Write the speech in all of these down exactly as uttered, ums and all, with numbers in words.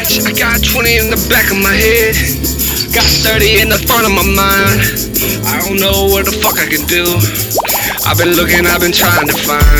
Watch, I got twenty in the back of my head, got thirty in the front of my mind. I don't know what the fuck I can do. I've been looking, I've been trying to find.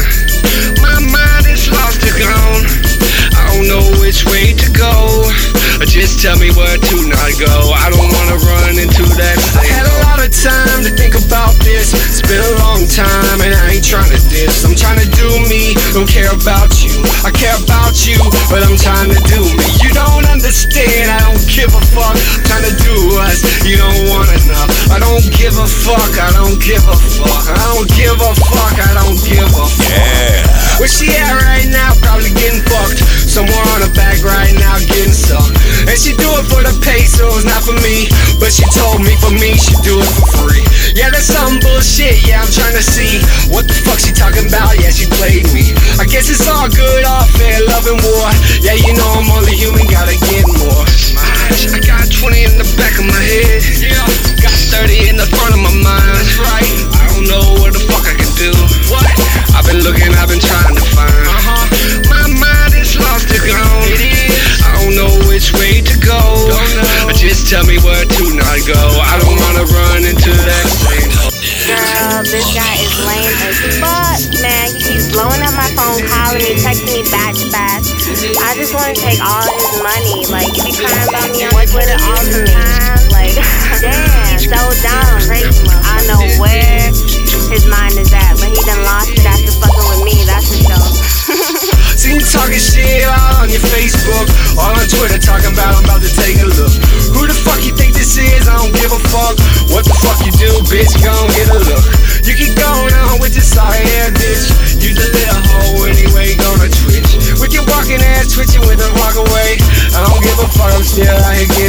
My mind is lost and gone. I don't know which way to go. Just tell me where to not go. I don't wanna run into that same. I had a lot of time to think about this. It's been a long time and I ain't trying to diss. I'm trying to do me, don't care about you. I care about you, but I'm trying to do me. You don't understand, I don't give a fuck. I'm trying to do us, you don't want enough. I don't give a fuck, I don't give a fuck. I don't give a fuck, I don't give a fuck. Yeah. Where she at right now? Probably getting fucked. Somewhere on her back right now getting sucked. And she do it for the pesos, not for me. But she told me for me, she do it for free. Yeah, that's some bullshit, yeah, I'm trying to see what the fuck she talking about, yeah, she played me. I guess it's all good, all fair, love and war. Yeah, you know I'm only human, gotta get more. I got twenty in the back of my head, yeah, got thirty in the front of my mind. That's right, I don't know what the fuck I can do. What? I've been looking, I've been trying to find. Uh-huh. My mind is lost and gone. It is. I don't know which way to go. Don't know. Just tell me where to not go. I don't wanna run into that same. Girl, this guy is lame as fuck, man. He keeps blowing up my phone, calling me, texting me back to back. I just want to take all his money. Like, you be crying about me on Twitter all the time. Like, damn, so dumb. Crazy. I don't know where his mind is at, but he done lost it after fucking with me, that's for sure. See you talking shit all on your Facebook, all on Twitter, talking about I'm about to take a look. Who the fuck you think this is? I don't give a fuck. What the fuck you do, bitch? Gon' get a look. You keep going on with this sorry ass bitch. You the little hoe anyway, gonna twitch. With your walking ass twitching with a walk away. I don't give a fuck, I'm still out here getting